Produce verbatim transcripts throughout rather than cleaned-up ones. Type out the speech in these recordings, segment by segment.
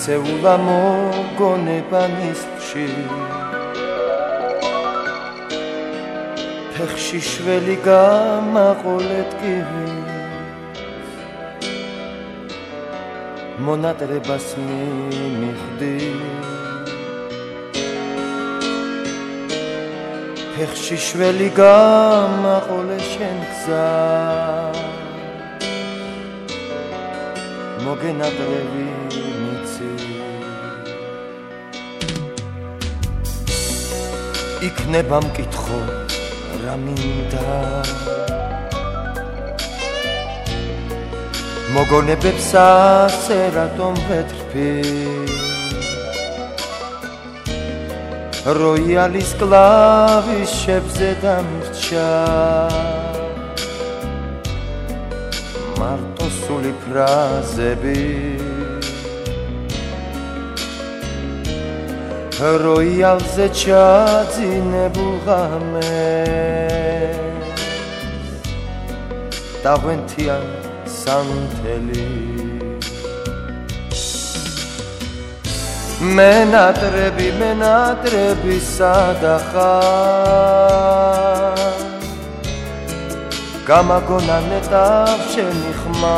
ქცეულა მოგონება ნისლში ფეხში შველი გამაყოლეთ კივი მონატრებას მიმიხდი ფეხში შველი გამაყოლე შენ გზა მოგენატრები მიცი იქნება მკითხო რა მინდა მოგონებებს ასე რატომ ვეთრფი როიალის კლავიშებზე დამრჩა მარტოსული ფრაზები როიალზე ჩაძინებულ ღამეს დაღვენთიან სანთელი მენატრები მენატრები სადახარ გამაგონა ნეტავ შენი ხმა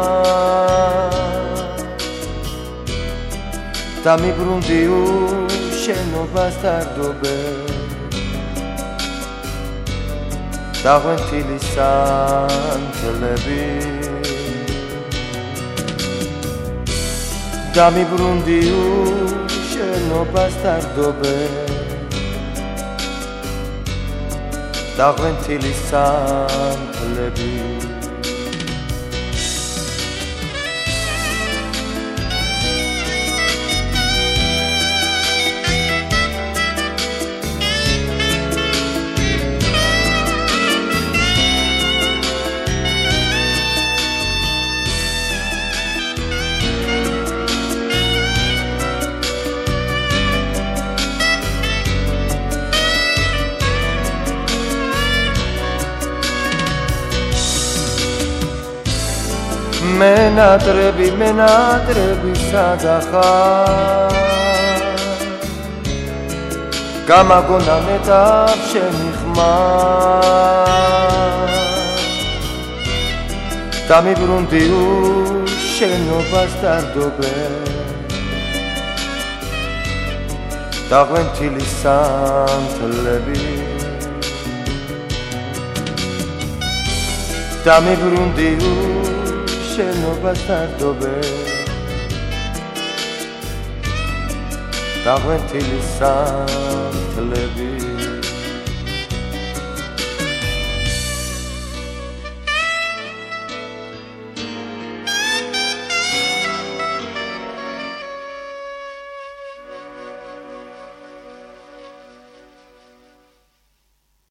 დამიბრუნდი უშენობას დარდობე დაღვენთილი სანთლები დამიბრუნდი უშენობას დარდობე დაღვენთილი სანთლები მენატრები მენატრები სადახარ გამაგონა ნეტავ შენი ხმა დამიბრუნდი უშენობას დარდობე დაღვენთილი სანთლები დამიბრუნდი შენობას დარდობე დაღვენთილი სანთლები